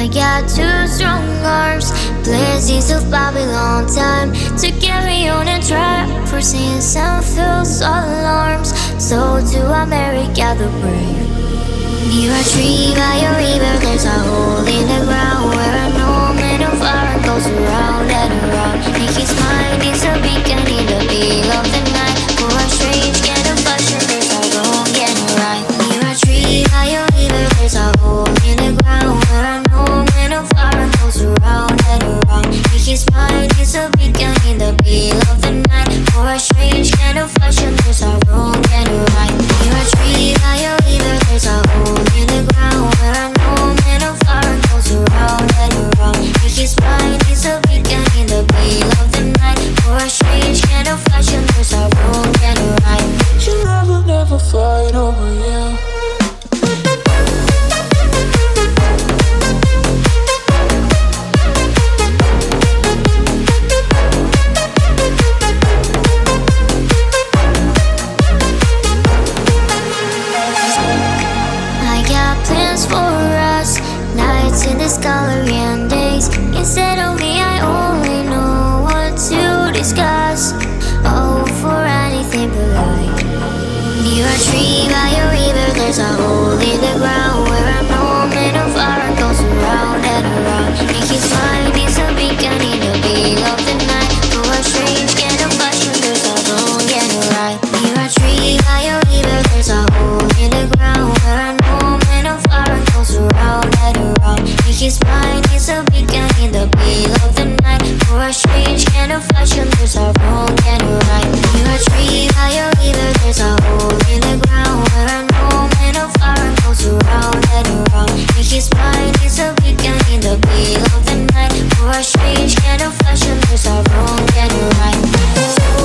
got two strong arms, blessings of Babylon time to carry on and try. Foreseeing some false alarms, so to America the brave. Near a tree by a river, there's a hole in the ground where a man of iron goes around and around. And his mind is a beacon in the middle of the night. For a strange kind of fashion, there's a wrong and a right. Near a tree by a river, there's a hole in the ground where a man of iron goes around and around. And his mind is a beacon in the middle of the night. For a strange kind of fashion, there's a wrong and a right. Near a tree by a river, there's a hole in the ground where a man of iron goes around and around. And his mind is a beacon in the middle of the night. For a strange kind of fashion, there's a wrong and a right. Your love will never fight over you. In this gallery and days, instead of me, I only know what to discuss. Oh, for anything but light. Near a tree by a river, there's a hole in the ground where a man of iron goes around and around. And his mind is a beacon in the middle of the night. For a strange kind of fashion, there's a wrong and a right. Near a tree by a river, there's a hole in the ground where a man of iron goes around and around. And his mind is a beacon in the middle of the night. For a strange kind of fashion, there's a wrong and a right. Near a tree by a river, there's a hole in the ground where a man of iron goes around and around. And his mind is a beacon in the middle of the night. For a strange kind of fashion, there's a wrong and a right.